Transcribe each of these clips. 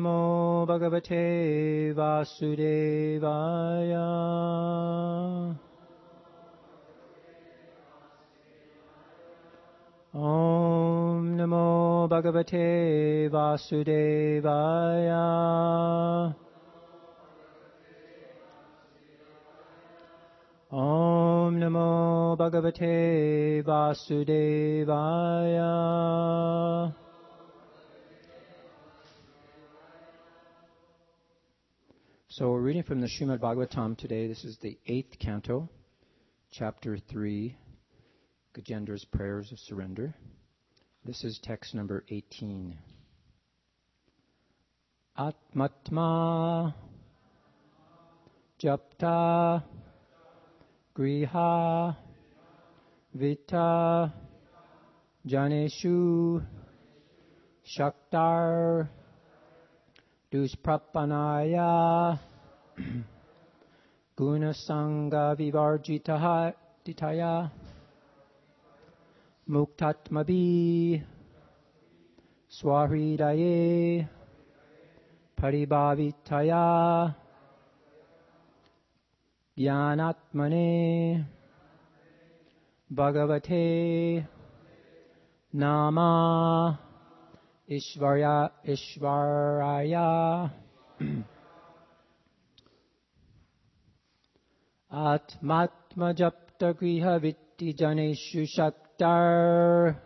Namo Bhagavate Vasudevaya. Om Namo Bhagavate Vasudevaya. Om Namo Bhagavate Vasudevaya. So we're reading from the Srimad Bhagavatam today. This is the 8th canto, chapter 3, Gajendra's Prayers of Surrender. This is text number 18. Atmatma Japta Griha Vita Janeshu Shaktar Dusprapanaya Gunasanga Vivarjitaya Muktatmabi Swahridaye Paribhavitaya Jnanatmane Bhagavate Nama Ishvaraya Atmatma Japta Griha Vitti Janeshu Shaktar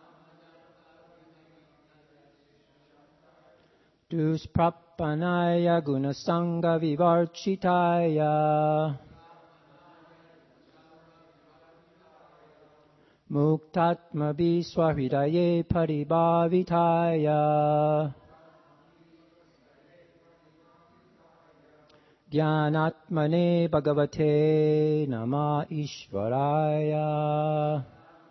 Dusprapanaya Gunasanga Vivarchitaya Muktatma Swahridaye Paribhavitaya Jnanatmane Bhagavate Nama Ishvaraya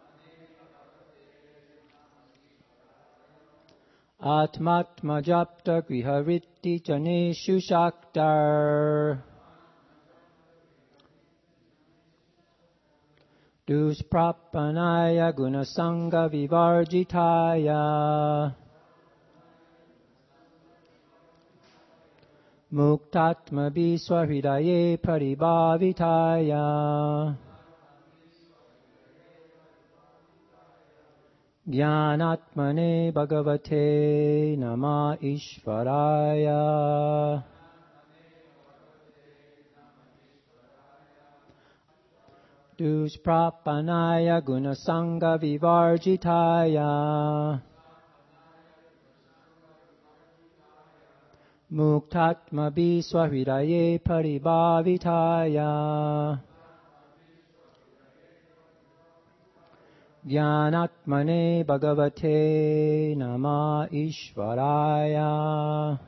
Atmatma Japta Grihavritti Janeshu Shaktar Dusprapanaya Gunasanga Vivarjitaya Muktatma Swahridaye Paribhavitaya Jnanatmane Bhagavate Nama Ishvaraya Dusprapanaya Gunasanga Vivarjitaya Muktatma Swahridaye Paribhavitaya Jnanatmane Bhagavate Nama Ishvaraya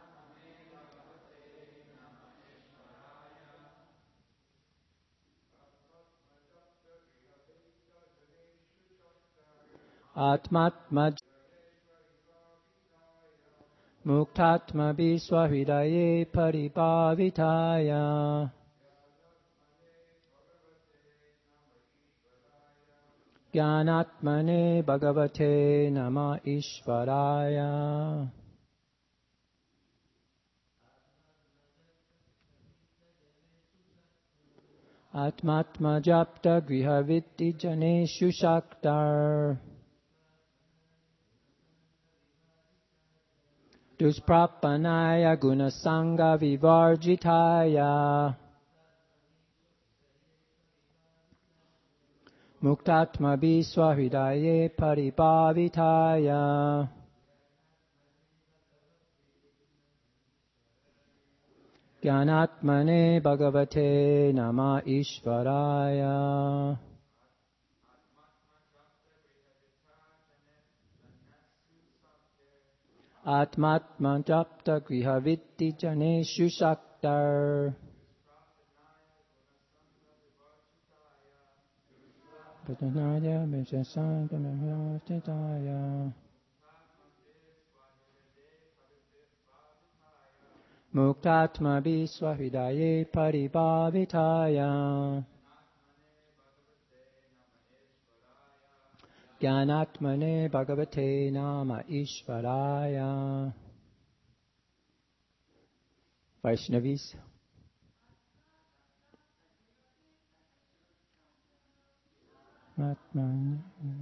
Atmatma Muktatma Swahridaye Paribhavitaya Jnanatmane Bhagavate Nama Ishvaraya Atmatma Japta Grihavitti Janeshu Shaktar Dusprapanaya Gunasanga Vivarjitaya Muktatma Swahridaye Paribhavitaya Jnanatmane Bhagavate Nama Ishvaraya Atmatma Japta Grihavitti Janeshu Shaktar Patanaya Vijasanta Mahatitaya Muktatma Swahridaye Paribhavitaya Jnanatmane Bhagavate Nama Ishvaraya Vaishnavis. Atman.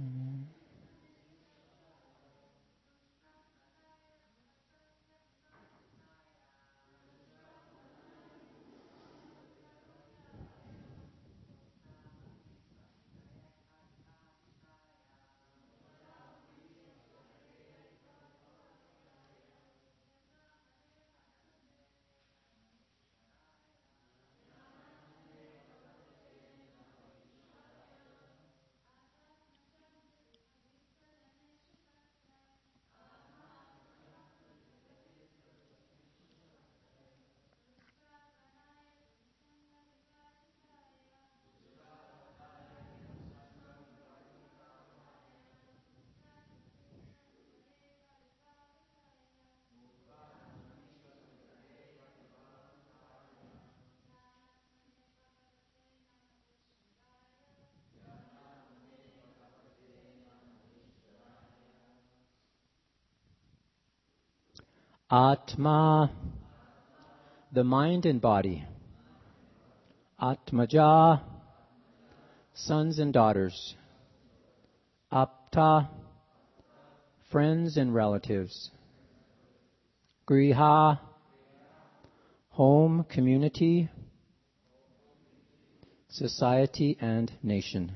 Atma, the mind and body. Atmaja, sons and daughters. Apta, friends and relatives. Griha, home, community, society and nation.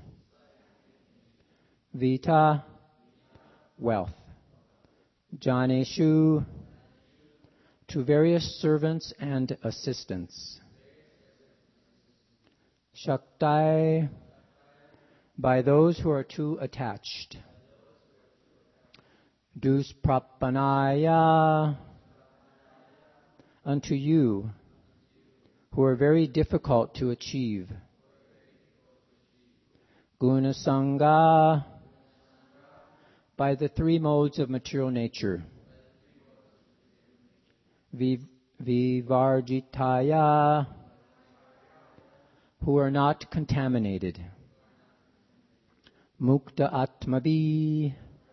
Vita, wealth. Janeshu, to various servants and assistants. Shaktai, by those who are too attached. Dusprapanaya, unto you who are very difficult to achieve. Gunasanga, by the three modes of material nature. Vivarjitaya, who are not contaminated. Mukta Atmabi,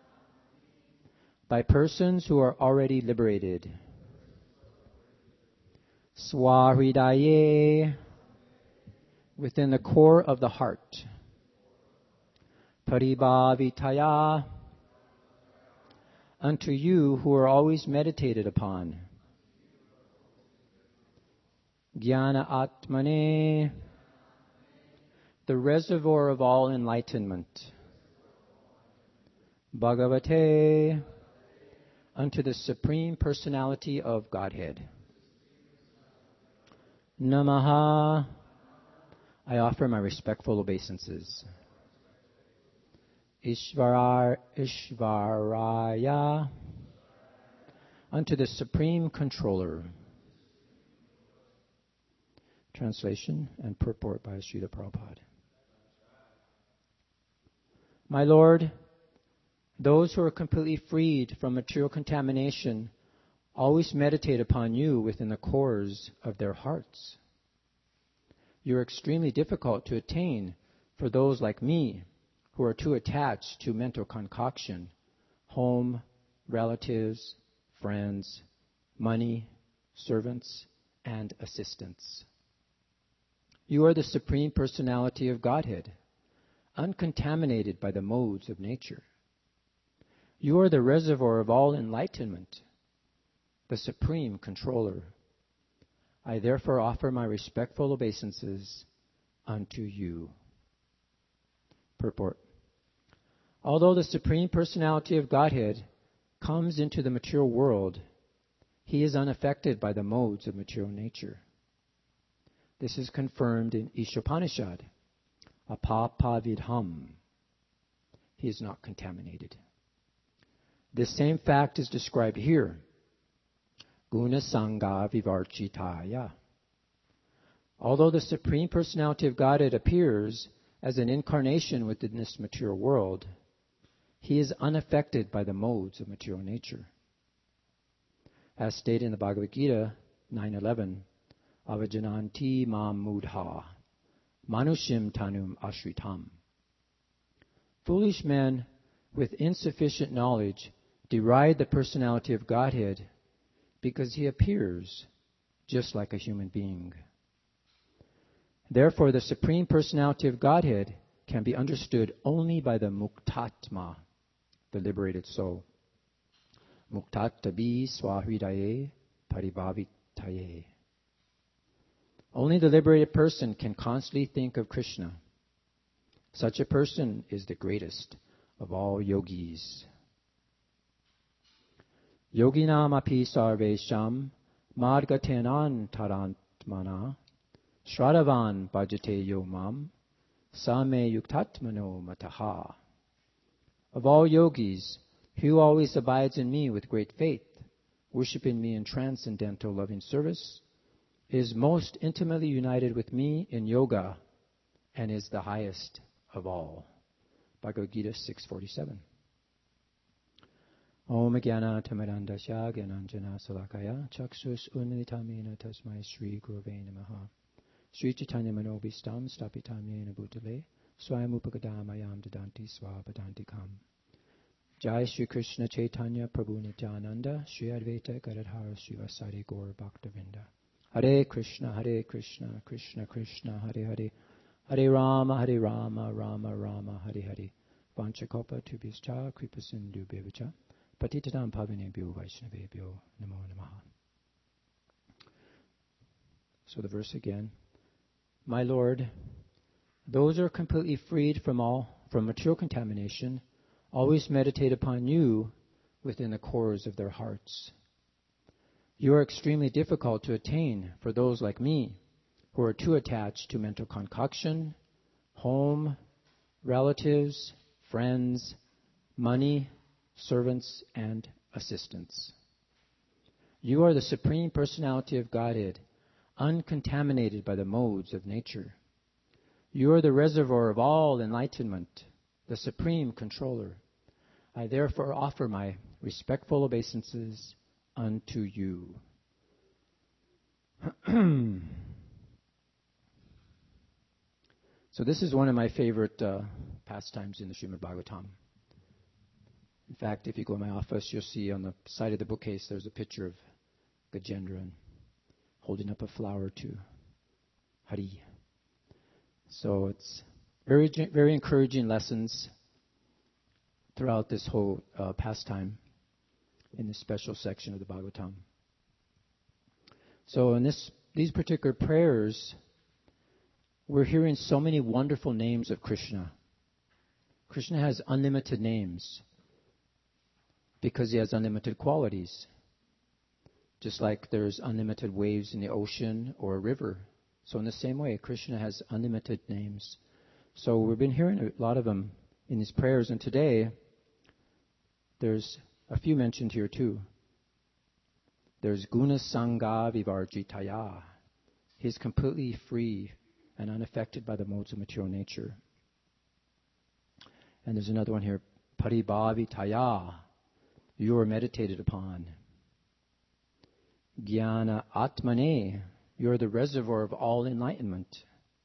by persons who are already liberated. Swahridaye, within the core of the heart. Paribhavitaya, unto you who are always meditated upon. Jnana Atmane, the reservoir of all enlightenment. Bhagavate, unto the Supreme Personality of Godhead. Namaha, I offer my respectful obeisances. Ishvaraya, unto the Supreme Controller. Translation and purport by Srila Prabhupada. My Lord, those who are completely freed from material contamination always meditate upon you within the cores of their hearts. You are extremely difficult to attain for those like me who are too attached to mental concoction, home, relatives, friends, money, servants, and assistants. You are the Supreme Personality of Godhead, uncontaminated by the modes of nature. You are the reservoir of all enlightenment, the Supreme Controller. I therefore offer my respectful obeisances unto you. Purport. Although the Supreme Personality of Godhead comes into the material world, he is unaffected by the modes of material nature. This is confirmed in Ishopanishad. Apapavidham. He is not contaminated. This same fact is described here. Gunasanga vivarchitaya. Although the Supreme Personality of Godhead appears as an incarnation within this material world, he is unaffected by the modes of material nature. As stated in the Bhagavad Gita 9:11, Avajananti mam mudha, manushim tanum ashritam. Foolish men with insufficient knowledge deride the personality of Godhead because he appears just like a human being. Therefore, the Supreme Personality of Godhead can be understood only by the Muktatma, the liberated soul. Muktattabi swahridaye paribhavitaye. Only the liberated person can constantly think of Krishna. Such a person is the greatest of all yogis. Yoginam api sarvesham margatenan tarantmana Shradavan bhajate yomam same yuktatmano mataha. Of all yogis, he who always abides in me with great faith, worshiping me in transcendental loving service, is most intimately united with me in yoga and is the highest of all. Bhagavad Gita 6:47. Om Jnana Tamarandasya Gyananjana Salakaya Chakshus Unilitamena Tasmai Sri Gurave Namaha. Sri Chaitanya Manobhistam Stapitamena Bhutale Swayam Upakadamayam Dadanti Swapadantikam. Jai Shri Krishna Chaitanya Prabhu Nityananda Shri Advaita Gadadhara Srivasari Gaur Bhaktavinda. Hare Krishna, Krishna Krishna, Hare Hare, Hare Rama, Rama Rama, Hare Hare. Vanchakopa Tubhischa, Kripasindu Bevacha, Patitadam Pavinebhyo Vaishnavebhyo, Namo Namaha. So the verse again. My Lord, those who are completely freed from material contamination always meditate upon you within the cores of their hearts. You are extremely difficult to attain for those like me who are too attached to mental concoction, home, relatives, friends, money, servants, and assistants. You are the Supreme Personality of Godhead, uncontaminated by the modes of nature. You are the reservoir of all enlightenment, the Supreme Controller. I therefore offer my respectful obeisances unto you. So this is one of my favorite pastimes in the Srimad Bhagavatam. In fact, if you go in my office, you'll see on the side of the bookcase there's a picture of Gajendra holding up a flower to Hari. So it's very, very encouraging lessons throughout this whole pastime in this special section of the Bhagavatam. So in these particular prayers, we're hearing so many wonderful names of Krishna. Krishna has unlimited names because he has unlimited qualities. Just like there's unlimited waves in the ocean or a river. So in the same way, Krishna has unlimited names. So we've been hearing a lot of them in these prayers, and today there's a few mentioned here too. There's Guna Sangha Vivarjitaya. He's completely free and unaffected by the modes of material nature. And there's another one here, Paribhavitaya. You are meditated upon. Jnana Atmane. You are the reservoir of all enlightenment.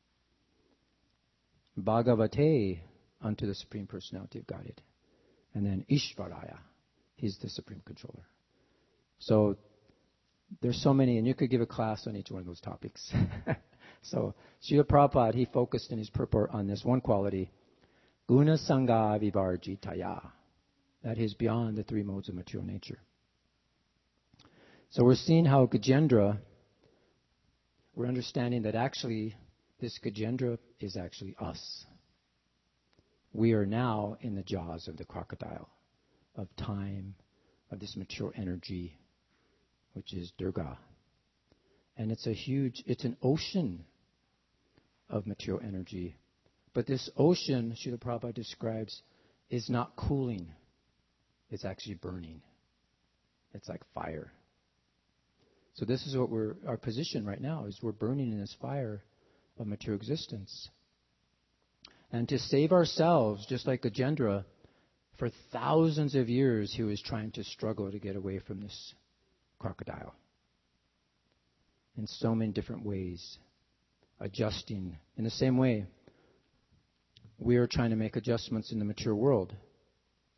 Bhagavate, unto the Supreme Personality of Godhead. And then Ishvaraya. He's the Supreme Controller. So there's so many, and you could give a class on each one of those topics. So Srila Prabhupada, he focused in his purport on this one quality, Guna Sangha Vivarjitaya. That is beyond the three modes of material nature. So we're seeing how Gajendra, we're understanding that actually this Gajendra is actually us. We are now in the jaws of the crocodile, of time, of this material energy, which is Durga. And it's an ocean of material energy. But this ocean, Srila Prabhupada describes, is not cooling. It's actually burning. It's like fire. So this is what our position right now is we're burning in this fire of material existence. And to save ourselves, just like Gajendra, for thousands of years he was trying to struggle to get away from this crocodile. In so many different ways. Adjusting. In the same way, we are trying to make adjustments in the mature world.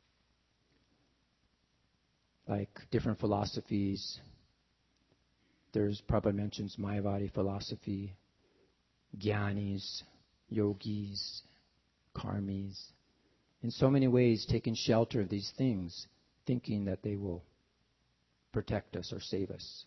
Like different philosophies, There's Prabhupada mentions Mayavadi philosophy, Gyanis, Yogis, Karmis. In so many ways, taking shelter of these things, thinking that they will protect us or save us.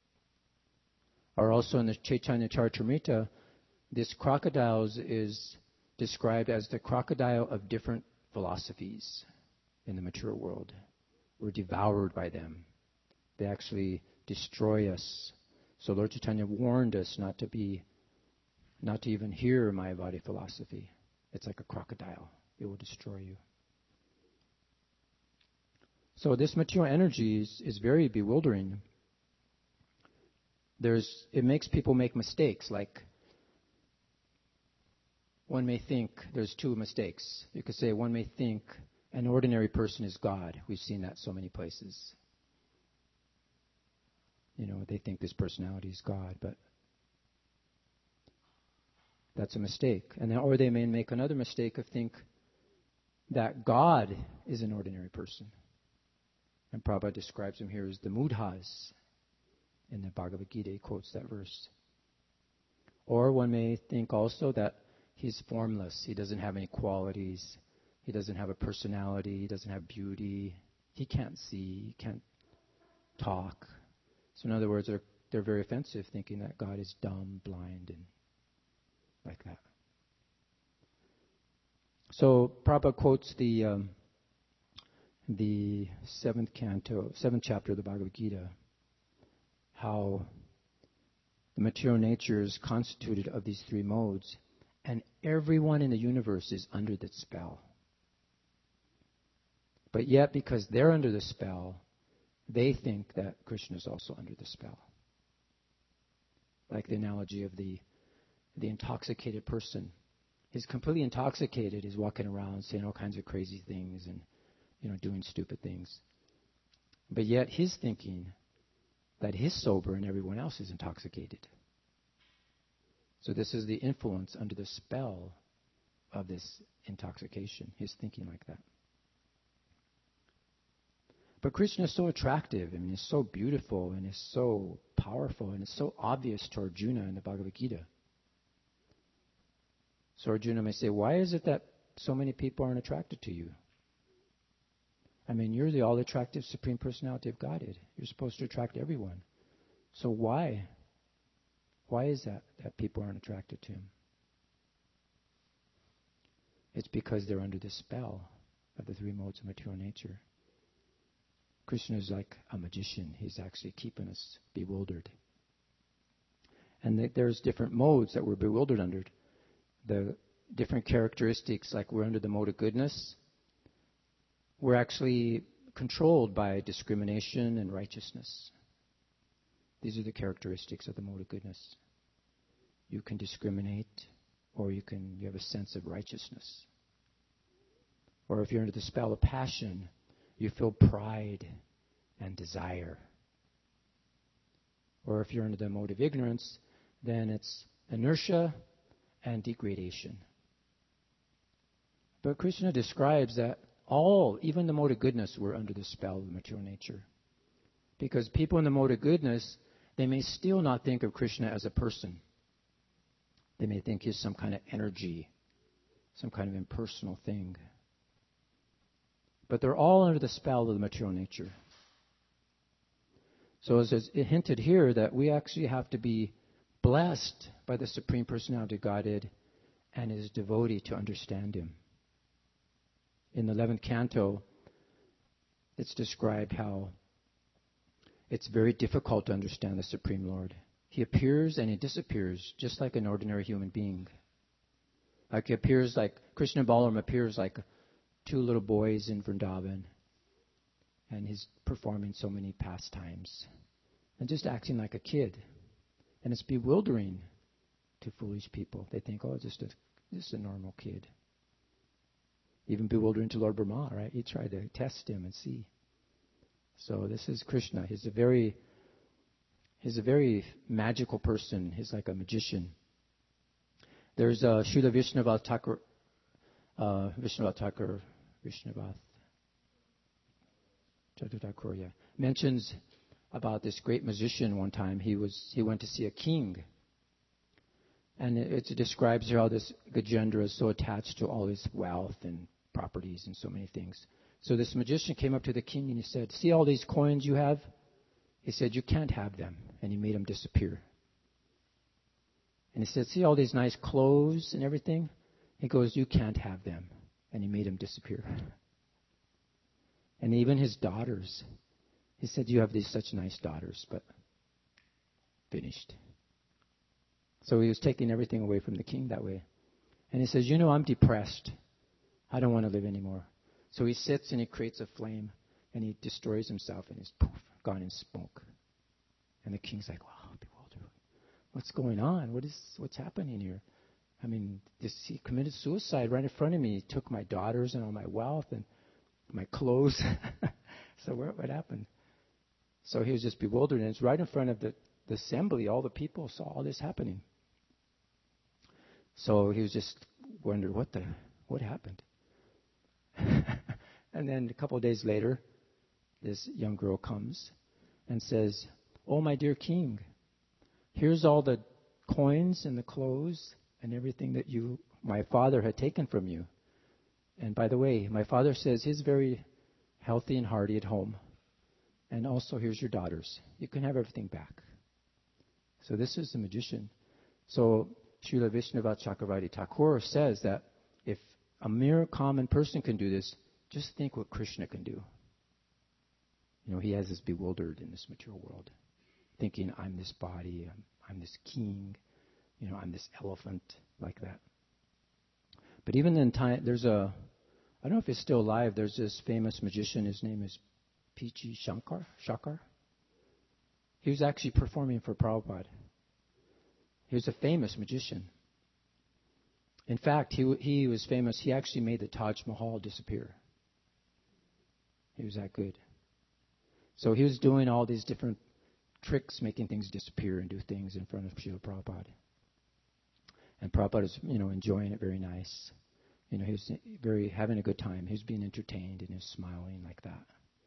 Or also in the Chaitanya Charitamrita, this crocodiles is described as the crocodile of different philosophies in the mature world. We're devoured by them. They actually destroy us. So Lord Chaitanya warned us not to even hear Mayavadi philosophy. It's like a crocodile. It will destroy you. So this material energy is very bewildering. It makes people make mistakes. Like, one may think, there's two mistakes. You could say one may think an ordinary person is God. We've seen that so many places. They think this personality is God, but that's a mistake. Or they may make another mistake of think that God is an ordinary person. And Prabhupada describes him here as the Mudhas. In the Bhagavad Gita, he quotes that verse. Or one may think also that he's formless. He doesn't have any qualities. He doesn't have a personality. He doesn't have beauty. He can't see. He can't talk. So in other words, they're very offensive, thinking that God is dumb, blind, and like that. So Prabhupada quotes the seventh chapter of the Bhagavad Gita, how the material nature is constituted of these three modes, and everyone in the universe is under that spell. But yet, because they're under the spell, they think that Krishna is also under the spell. Like the analogy of the intoxicated person. He's completely intoxicated. He's walking around saying all kinds of crazy things and doing stupid things. But yet he's thinking that he's sober and everyone else is intoxicated. So this is the influence under the spell of this intoxication. He's thinking like that. But Krishna is so attractive. He's so beautiful and he's so powerful and it's so obvious to Arjuna in the Bhagavad Gita. So Arjuna may say, why is it that so many people aren't attracted to you? You're the all-attractive Supreme Personality of Godhead. You're supposed to attract everyone. So why? Why is that people aren't attracted to him? It's because they're under the spell of the three modes of material nature. Krishna is like a magician. He's actually keeping us bewildered. And there's different modes that we're bewildered under. The different characteristics, like we're under the mode of goodness. We're actually controlled by discrimination and righteousness. These are the characteristics of the mode of goodness. You can discriminate, or you have a sense of righteousness. Or if you're under the spell of passion, you feel pride and desire. Or if you're under the mode of ignorance, then it's inertia and degradation. But Krishna describes that even the mode of goodness, were under the spell of the material nature. Because people in the mode of goodness, they may still not think of Krishna as a person. They may think he's some kind of energy, some kind of impersonal thing. But they're all under the spell of the material nature. So as it's hinted here, that we actually have to be blessed by the Supreme Personality of Godhead and his devotee to understand him. In the 11th canto, it's described how it's very difficult to understand the Supreme Lord. He appears and he disappears just like an ordinary human being. Like Krishna Balaram appears like two little boys in Vrindavan, and he's performing so many pastimes and just acting like a kid. And it's bewildering to foolish people. They think, just a normal kid. Even bewildering to Lord Brahma, right? He tried to test him and see. So this is Krishna. He's a very magical person. He's like a magician. There's Srila Vishnavath Thakur, Vishnavath mentions about this great magician one time. He went to see a king. And it describes here how this Gajendra is so attached to all his wealth and properties and so many things. So this magician came up to the king and he said, "See all these coins you have?" He said, "You can't have them." And he made them disappear. And he said, "See all these nice clothes and everything?" He goes, "You can't have them." And he made them disappear. And even his daughters. He said, "You have these such nice daughters," but finished. So he was taking everything away from the king that way. And he says, "I'm depressed. I don't want to live anymore." So he sits and he creates a flame and he destroys himself and he's poof, gone in smoke. And the king's like, "Wow, bewildered. What's going on? What's happening here? I mean, he committed suicide right in front of me. He took my daughters and all my wealth and my clothes." So what happened? So he was just bewildered, and it's right in front of the assembly. All the people saw all this happening. So he was just wondering, what happened? And then a couple of days later, this young girl comes and says, "Oh, my dear king, here's all the coins and the clothes and everything that my father had taken from you. And by the way, my father says he's very healthy and hearty at home. And also, here's your daughters. You can have everything back." So this is the magician. So Srila Vishnava Chakravarti Thakur says that if a mere common person can do this, just think what Krishna can do. He has us bewildered in this material world, thinking, "I'm this body, I'm this king, I'm this elephant," like that. But even in time, I don't know if he's still alive, there's this famous magician, his name is P.G. Shakar. He was actually performing for Prabhupada. He was a famous magician. In fact, he was famous. He actually made the Taj Mahal disappear. He was that good. So he was doing all these different tricks, making things disappear and do things in front of Srila Prabhupada. And Prabhupada was, enjoying it very nice. He was having a good time. He was being entertained and he was smiling like that.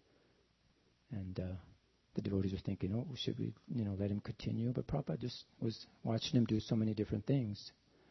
And the devotees were thinking, "Oh, should we, let him continue?" But Prabhupada just was watching him do so many different things.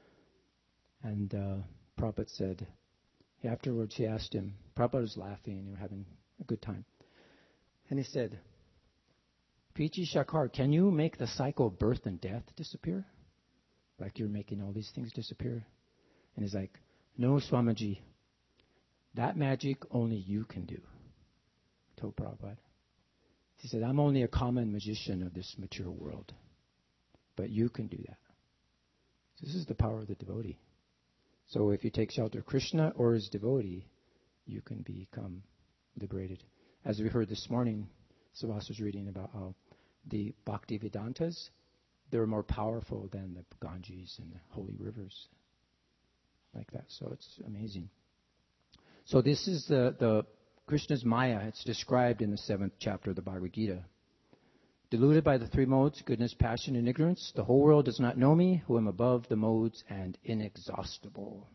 And Prabhupada said, afterwards he asked him, Prabhupada was laughing, having a good time. And he said, "P.G. Shakar, can you make the cycle of birth and death disappear? Like you're making all these things disappear?" And he's like, "No, Swamiji, that magic only you can do," told Prabhupada. He said, "I'm only a common magician of this material world, but you can do that." So this is the power of the devotee. So if you take shelter of Krishna or his devotee, you can become liberated. As we heard this morning, Savas was reading about how the Bhakti Vedantas, they're more powerful than the Ganges and the holy rivers. Like that. So it's amazing. So this is the Krishna's Maya. It's described in the 7th chapter of the Bhagavad Gita. Deluded by the three modes, goodness, passion, and ignorance, the whole world does not know me, who am above the modes and inexhaustible.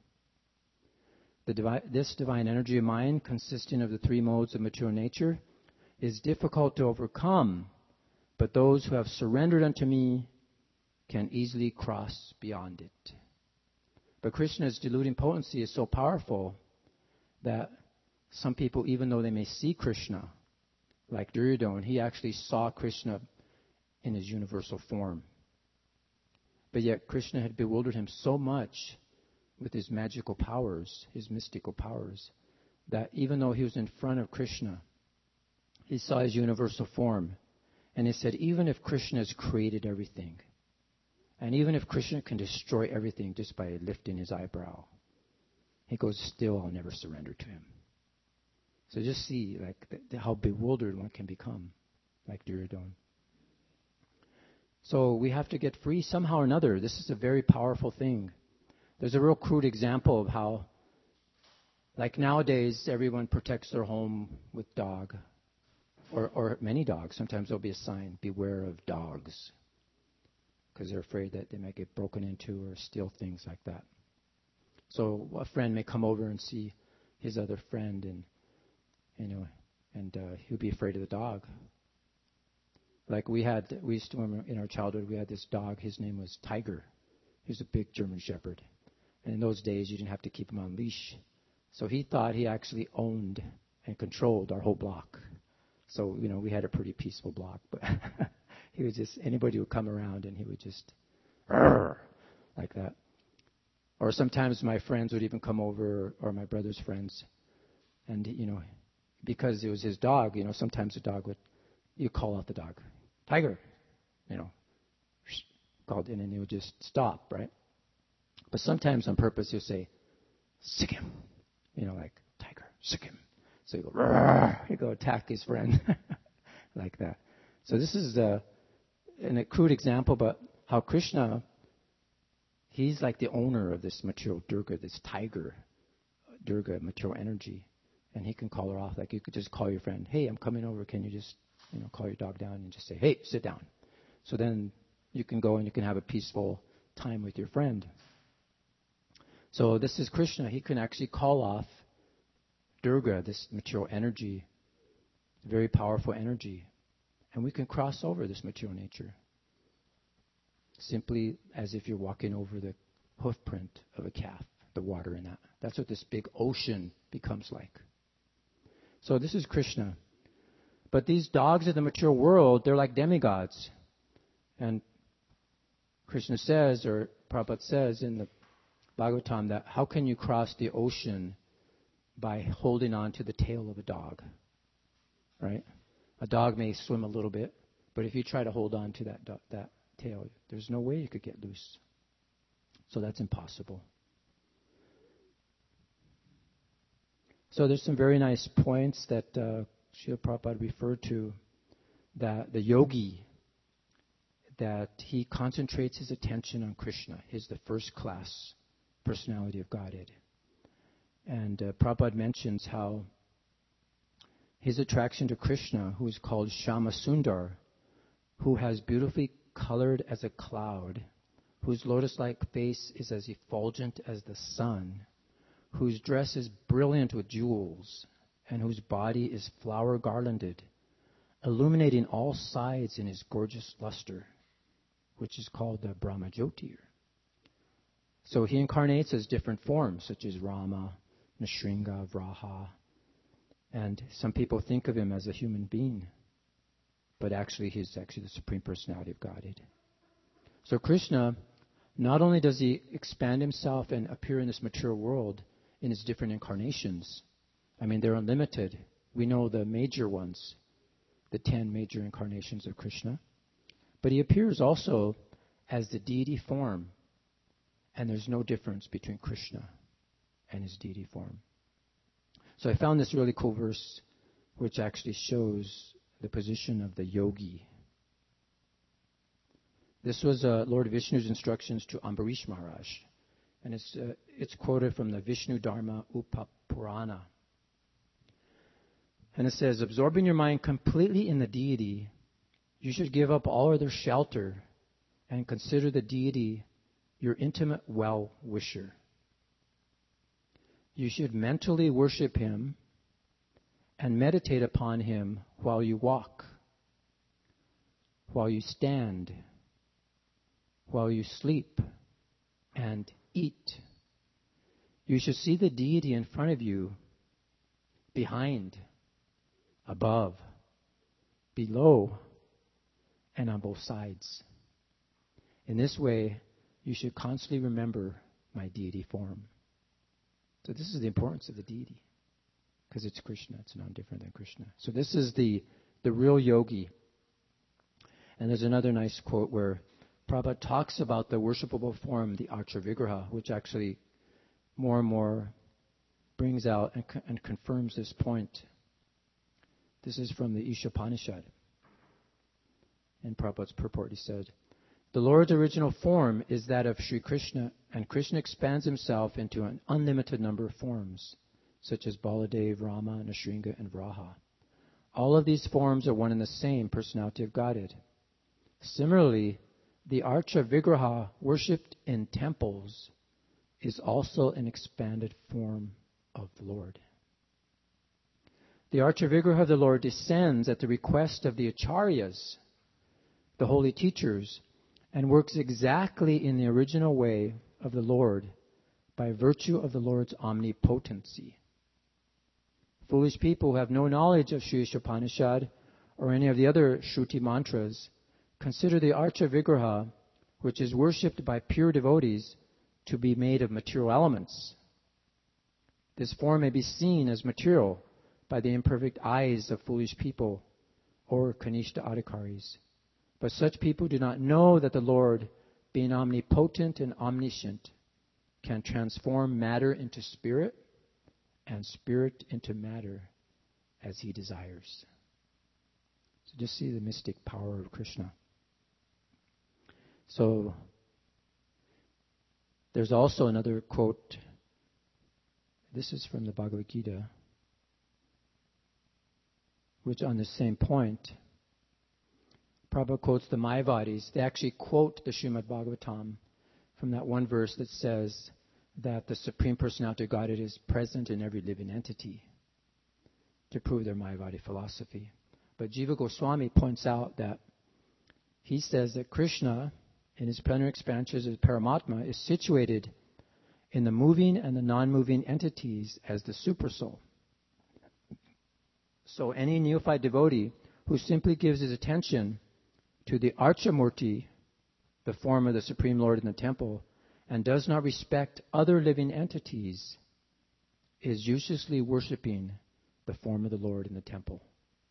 This divine energy of mine, consisting of the three modes of material nature, is difficult to overcome, but those who have surrendered unto me can easily cross beyond it. But Krishna's deluding potency is so powerful that some people, even though they may see Krishna, like Duryodhana, he actually saw Krishna in his universal form. But yet Krishna had bewildered him so much with his magical powers, his mystical powers, that even though he was in front of Krishna, he saw his universal form. And he said, even if Krishna has created everything, and even if Krishna can destroy everything just by lifting his eyebrow, he goes, still I'll never surrender to him. So just see how bewildered one can become, like Duryodhana. So we have to get free somehow or another. This is a very powerful thing. There's a real crude example of how, like nowadays, everyone protects their home with dog, or many dogs. Sometimes there'll be a sign, beware of dogs, because they're afraid that they might get broken into or steal things like that. So a friend may come over and see his other friend, and he'll be afraid of the dog. Like we used to, in our childhood, we had this dog. His name was Tiger. He was a big German Shepherd. And in those days, you didn't have to keep him on leash. So he thought he actually owned and controlled our whole block. So, we had a pretty peaceful block. But he would just, anybody would come around and he would just, like that. Or sometimes my friends would even come over, or my brother's friends. And, because it was his dog, sometimes the dog you call out the dog, Tiger, called in, and he would just stop, right? But sometimes on purpose he'll say, sick him, like, Tiger, sick him. So he'd go attack his friend, like that. So this is an crude example, but how Krishna, he's like the owner of this material Durga, this tiger, Durga, material energy. And he can call her off. Like you could just call your friend, hey, I'm coming over. Can you just, call your dog down and just say, hey, sit down. So then you can go and you can have a peaceful time with your friend. So this is Krishna. He can actually call off Durga, this material energy, very powerful energy. And we can cross over this material nature. Simply as if you're walking over the hoof print of a calf, the water in that. That's what this big ocean becomes like. So this is Krishna. But these dogs of the material world, they're like demigods. And Krishna says, or Prabhupada says in the Bhagavatam, that how can you cross the ocean by holding on to the tail of a dog? Right? A dog may swim a little bit, but if you try to hold on to that tail, there's no way you could get loose. So that's impossible. So there's some very nice points that Srila Prabhupada referred to, that the yogi, that he concentrates his attention on Krishna. He's the first class personality of Godhead. And Prabhupada mentions how his attraction to Krishna, who is called Shama Sundar, who has beautifully colored as a cloud, whose lotus-like face is as effulgent as the sun, whose dress is brilliant with jewels, and whose body is flower garlanded, illuminating all sides in his gorgeous luster, which is called the Brahma Jyotir. So he incarnates as different forms, such as Rama, Nrsimha, Vraha, and some people think of him as a human being, but actually he's actually the Supreme Personality of Godhead. So Krishna, not only does he expand himself and appear in this material world in his different incarnations, I mean, they're unlimited. We know the major ones, the 10 major incarnations of Krishna. But he appears also as the deity form. And there's no difference between Krishna and his deity form. So I found this really cool verse which actually shows the position of the yogi. This was Lord Vishnu's instructions to Ambarish Maharaj. And it's quoted from the Vishnu Dharma Upapurana. And it says, absorbing your mind completely in the deity, you should give up all other shelter and consider the deity your intimate well-wisher. You should mentally worship him and meditate upon him while you walk, while you stand, while you sleep and eat. You should see the deity in front of you, behind, above, below, and on both sides. In this way, you should constantly remember my deity form. So this is the importance of the deity, because it's Krishna. It's not different than Krishna. So this is the real yogi. And there's another nice quote where Prabhupada talks about the worshipable form, the Archa Vigraha, which actually more and more brings out and confirms this point. This is from the Ishopanishad. In Prabhupada's purport, he said, the Lord's original form is that of Sri Krishna, and Krishna expands himself into an unlimited number of forms, such as Baladev, Rama, Nrsimha, and Vraha. All of these forms are one and the same personality of Godhead. Similarly, the Archa Vigraha worshipped in temples is also an expanded form of the Lord. The Archa Vigraha of the Lord descends at the request of the Acharyas the holy teachers, and works exactly in the original way of the Lord by virtue of the Lord's omnipotency. Foolish people who have no knowledge of Sri Ishopanishad or any of the other Shruti mantras consider the Archa Vigraha, which is worshipped by pure devotees, to be made of material elements. This form may be seen as material by the imperfect eyes of foolish people or Kanishta Adhikaris. But such people do not know that the Lord, being omnipotent and omniscient, can transform matter into spirit and spirit into matter as he desires. So just see the mystic power of Krishna. So there's also another quote. This is from the Bhagavad Gita, which on the same point, Prabhupada quotes the Mayavadis. They actually quote the Srimad Bhagavatam from that one verse that says that the Supreme Personality of Godhead is present in every living entity, to prove their Mayavadi philosophy. But Jiva Goswami points out that he says that Krishna, in his plenary expansions as Paramatma, is situated in the moving and the non-moving entities as the Supersoul. So any neophyte devotee who simply gives his attention to the Archamurti, the form of the Supreme Lord in the temple, and does not respect other living entities, is uselessly worshipping the form of the Lord in the temple.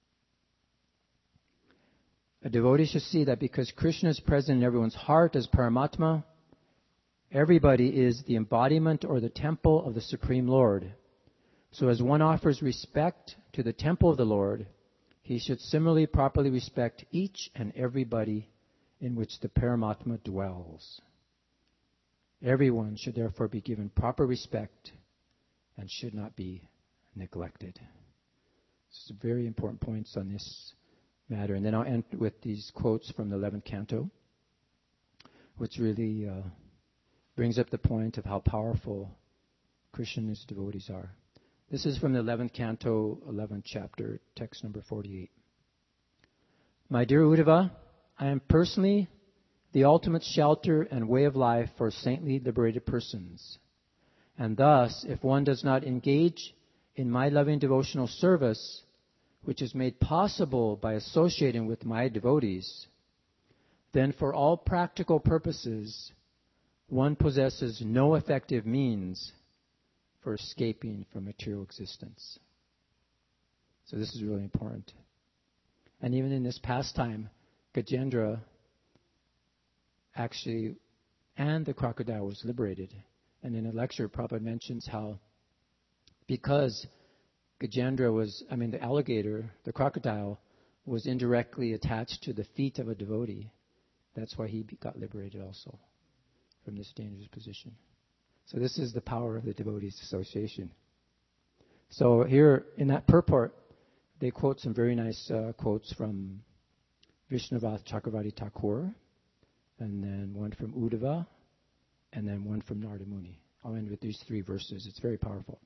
A devotee should see that because Krishna is present in everyone's heart as Paramatma, everybody is the embodiment or the temple of the Supreme Lord. So as one offers respect to the temple of the Lord, he should similarly properly respect each and everybody in which the Paramatma dwells. Everyone should therefore be given proper respect and should not be neglected. This is very important points on this matter. And then I'll end with these quotes from the 11th canto, which really brings up the point of how powerful Krishna's devotees are. This is from the 11th canto, 11th chapter, text number 48. My dear Uddhava, I am personally the ultimate shelter and way of life for saintly liberated persons. And thus, if one does not engage in my loving devotional service, which is made possible by associating with my devotees, then for all practical purposes, one possesses no effective means for escaping from material existence. So this is really important. And even in this pastime, Gajendra actually, and the crocodile was liberated. And in a lecture, Prabhupada mentions how because Gajendra was, the alligator, the crocodile, was indirectly attached to the feet of a devotee. That's why he got liberated also from this dangerous position. So this is the power of the devotees' association. So here in that purport, they quote some very nice quotes from Vishnavath Chakravarti Thakur, and then one from Uddhava, and then one from Narada Muni. I'll end with these 3 verses. It's very powerful.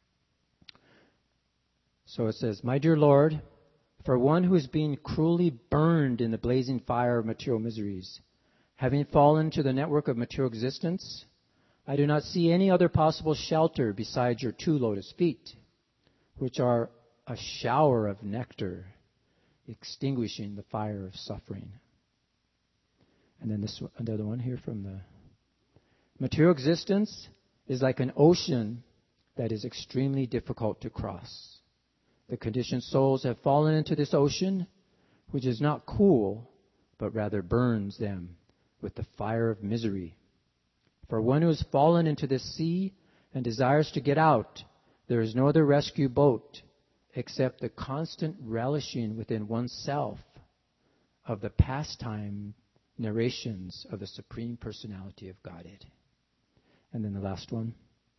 So it says, My dear Lord, for one who is being cruelly burned in the blazing fire of material miseries, having fallen to the network of material existence, I do not see any other possible shelter besides your 2 lotus feet, which are a shower of nectar, extinguishing the fire of suffering. And then this another one here from the material existence is like an ocean that is extremely difficult to cross. The conditioned souls have fallen into this ocean, which is not cool, but rather burns them with the fire of misery. For one who has fallen into this sea and desires to get out, there is no other rescue boat except the constant relishing within oneself of the pastime narrations of the Supreme Personality of Godhead. And then the last one.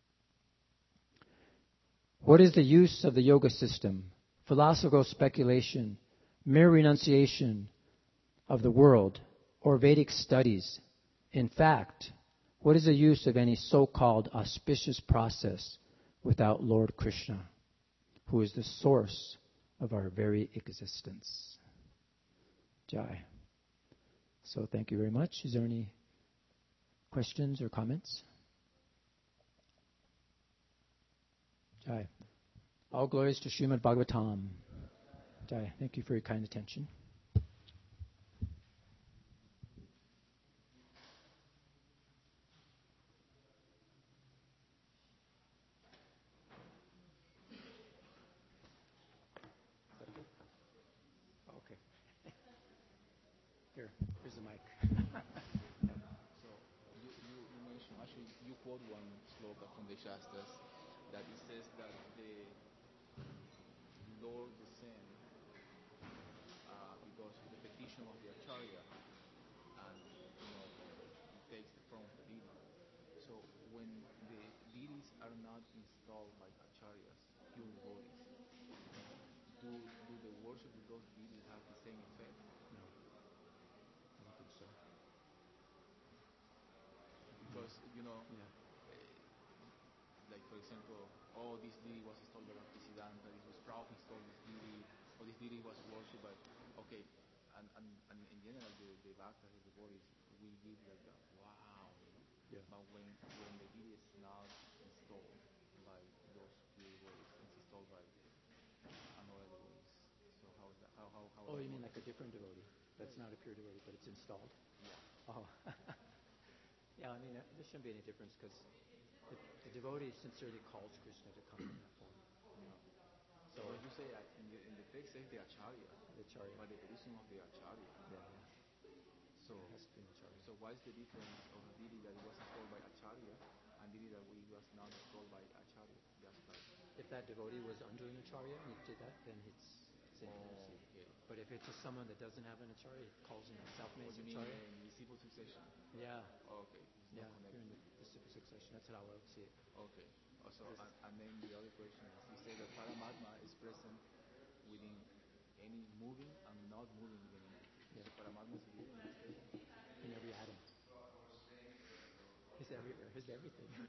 What is the use of the yoga system, philosophical speculation, mere renunciation of the world, or Vedic studies? In fact, what is the use of any so-called auspicious process without Lord Krishna, who is the source of our very existence? Jai. So thank you very much. Is there any questions or comments? Jai. All glories to Srimad Bhagavatam. Jai. Thank you for your kind attention. Okay. Here's the mic. So you mentioned, actually you quote one sloka from the Shastras that it says that the Lord descends because of the petition of the Acharya, and he takes the form of the deity. So when the deities are not installed by Acharyas, pure devotees, do the worship of those deities have the same effect? No, I don't think so. Because Yeah. like for example, this deity was installed by Bhaktisiddhanta, this was Prabhupada installed this deity, or this deity was worshipped by, okay, and in general the Bhaktas, the devotees, we give like a wow, Yeah. But when the deity is not installed by those pure devotees, it's installed by another devotees. So how is that? How Oh, that you mean works? like a different devotee? That's not a pure devotee, but it's installed? Yeah. Oh. Yeah, I mean, there shouldn't be any difference because the devotee sincerely calls Krishna to come in that form. So when you say that in the text says the Acharya, The Acharya. by the petition of the Acharya. Yeah. So It has to be an Acharya. so what is the difference of a deity that was installed by Acharya and deity that was not installed by Acharya? Just like If that devotee was under an Acharya and he did that, then it's same mercy. okay. But if it's just someone that doesn't have an Acharya, he calls himself What as do you Acharya. mean in disciple succession? Yeah. Okay, it's Yeah, not if you're connected. in the disciple succession. That's how I would see it. Okay. Also, and then the other question is, you say that Paramatma is present within any moving and not moving element. Yeah. So Paramatma is within. In every atom. He's everywhere. He's everything.